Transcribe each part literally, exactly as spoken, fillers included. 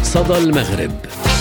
صدى المغرب.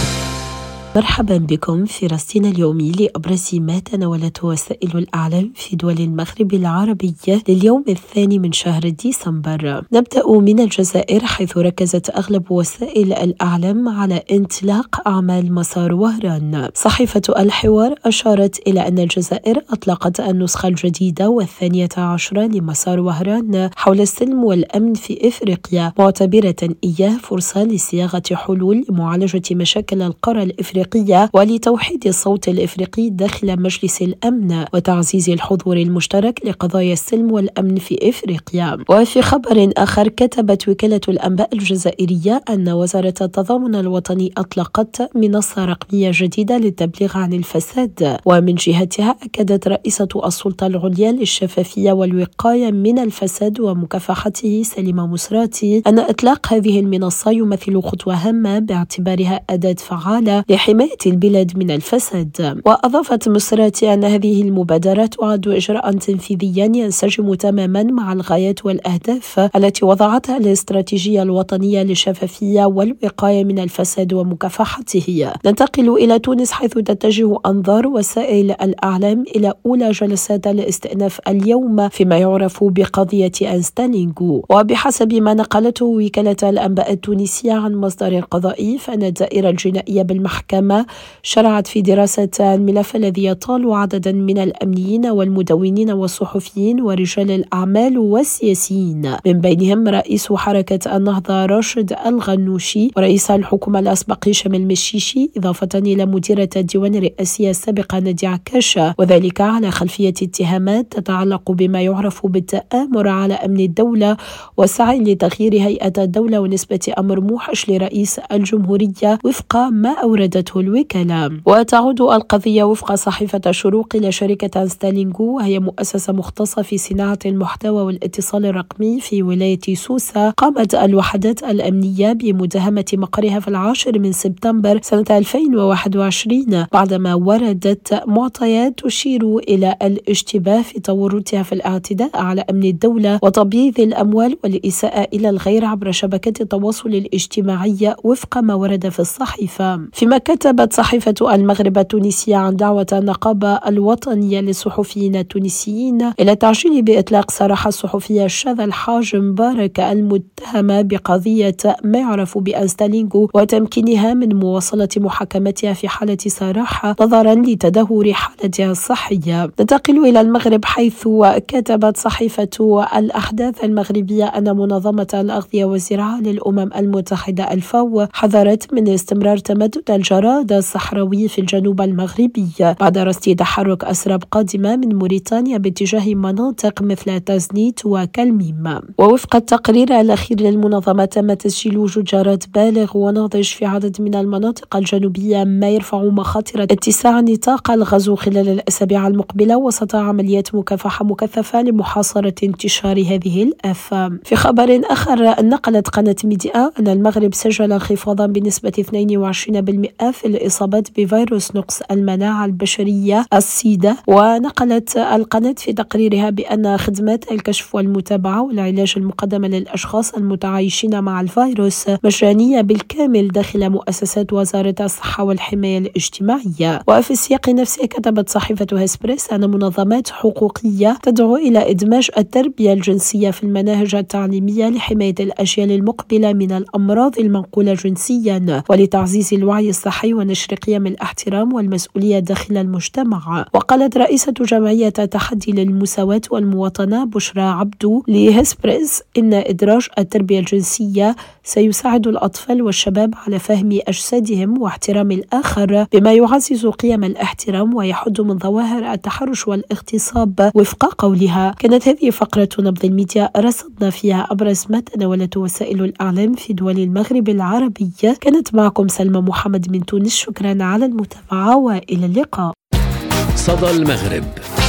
مرحبا بكم في رصدنا اليومي لأبرز ما تناولته وسائل الإعلام في دول المغرب العربية لليوم الثاني من شهر ديسمبر. نبدأ من الجزائر، حيث ركزت أغلب وسائل الإعلام على انطلاق أعمال مسار وهران. صحيفة الحوار أشارت إلى أن الجزائر أطلقت النسخة الجديدة والثانية عشرة لمسار وهران حول السلم والأمن في إفريقيا، معتبرة إياه فرصة لصياغة حلول لمعالجة مشاكل القارة الإفريقية ولتوحيد الصوت الإفريقي داخل مجلس الأمن وتعزيز الحضور المشترك لقضايا السلم والأمن في إفريقيا. وفي خبر آخر، كتبت وكالة الأنباء الجزائرية أن وزارة التضامن الوطني أطلقت منصة رقمية جديدة للتبليغ عن الفساد. ومن جهتها أكدت رئيسة السلطة العليا للشفافية والوقاية من الفساد ومكافحته سليمة مسراتي أن إطلاق هذه المنصة يمثل خطوة هامة باعتبارها أداة فعالة لحماية البلاد من الفساد. وأضافت مسراتي أن هذه المبادرة تعد إجراء تنفيذيا ينسجم تماما مع الغايات والأهداف التي وضعتها الاستراتيجية الوطنية للشفافية والوقاية من الفساد ومكافحته. ننتقل إلى تونس، حيث تتجه أنظار وسائل الإعلام إلى أولى جلسات الاستئناف اليوم فيما يعرف بقضية أنستالينغو. وبحسب ما نقلته وكالة الأنباء التونسية عن مصدر قضائي، فإن الدائرة الجنائية بالمحكمة شرعت في دراسة الملف الذي يطال عددا من الأمنيين والمدونين والصحفيين ورجال الأعمال والسياسيين، من بينهم رئيس حركة النهضة راشد الغنوشي ورئيس الحكومة الأسبق هشام المشيشي، إضافة إلى مديرة الديوان الرئاسية السابقة نادية عكاشة، وذلك على خلفية اتهامات تتعلق بما يعرف بالتآمر على أمن الدولة والسعي لتغيير هيئة الدولة ونسبة أمر موحش لرئيس الجمهورية وفق ما أوردته الوكالة. وتعود القضية وفق صحيفة الشروق إلى شركة أنستالينغو، وهي مؤسسة مختصة في صناعة المحتوى والاتصال الرقمي في ولاية سوسة. قامت الوحدات الأمنية بمداهمة مقرها في العاشر من سبتمبر سنة ألفين وواحد وعشرين بعدما وردت معطيات تشير إلى الاشتباه في تورطها في الاعتداء على أمن الدولة وتبييض الأموال والإساءة إلى الغير عبر شبكات التواصل الاجتماعي وفق ما ورد في الصحيفة. فيما كتبت صحيفة المغرب التونسية عن دعوة النقابة الوطنية للصحفيين التونسيين إلى تعجيل بإطلاق سراح الصحفية الشاذة الحاج مبارك المتهمة بقضية ما يعرف بأنستالينغو وتمكينها من مواصلة محاكمتها في حالة سراح نظرا لتدهور حالتها الصحية. ننتقل إلى المغرب، حيث كتبت صحيفة الأحداث المغربية أن منظمة الأغذية والزراعة للأمم المتحدة الفاو حذرت من استمرار تمدد الجراد الصحراوي في الجنوب المغربي بعد رصد تحرك أسراب قادمة من موريتانيا باتجاه مناطق مثل تزنيت وكلميم. ووفق التقرير الأخير للمنظمة، تم تسجيل وجود جراد بالغ وناضج في عدد من المناطق الجنوبية، ما يرفع مخاطر اتساع نطاق الغزو خلال الأسابيع المقبلة وسط عمليات مكافحة مكثفة لمحاصرة انتشار هذه الآفة. في خبر آخر، نقلت قناة ميديا أن المغرب سجل انخفاضا بنسبة اثنين وعشرين بالمئة في الإصابات بفيروس نقص المناعة البشرية السيدا. ونقلت القناة في تقريرها بأن خدمات الكشف والمتابعة والعلاج المقدمة للأشخاص المتعايشين مع الفيروس مجانية بالكامل داخل مؤسسات وزارة الصحة والحماية الاجتماعية. وفي السياق نفسه، كتبت صحيفة هسبريس أن منظمات حقوقية تدعو إلى إدماج التربية الجنسية في المناهج التعليمية لحماية الأجيال المقبلة من الأمراض المنقولة جنسيا ولتعزيز الوعي الصحي ونشر قيم الاحترام والمسؤولية داخل المجتمع. وقالت رئيسة جمعية تحدي للمساواة والمواطنة بشرى عبدو لهسبريس إن إدراج التربية الجنسية سيساعد الأطفال والشباب على فهم أجسادهم واحترام الآخر، بما يعزز قيم الاحترام ويحد من ظواهر التحرش والاغتصاب. وفق قولها، كانت هذه فقرة نبض الميديا رصدنا فيها أبرز ما تناولته وسائل الإعلام في دول المغرب العربي. كانت معكم سلمى محمد من تونس، شكرا على المتابعة وإلى اللقاء. صدى المغرب.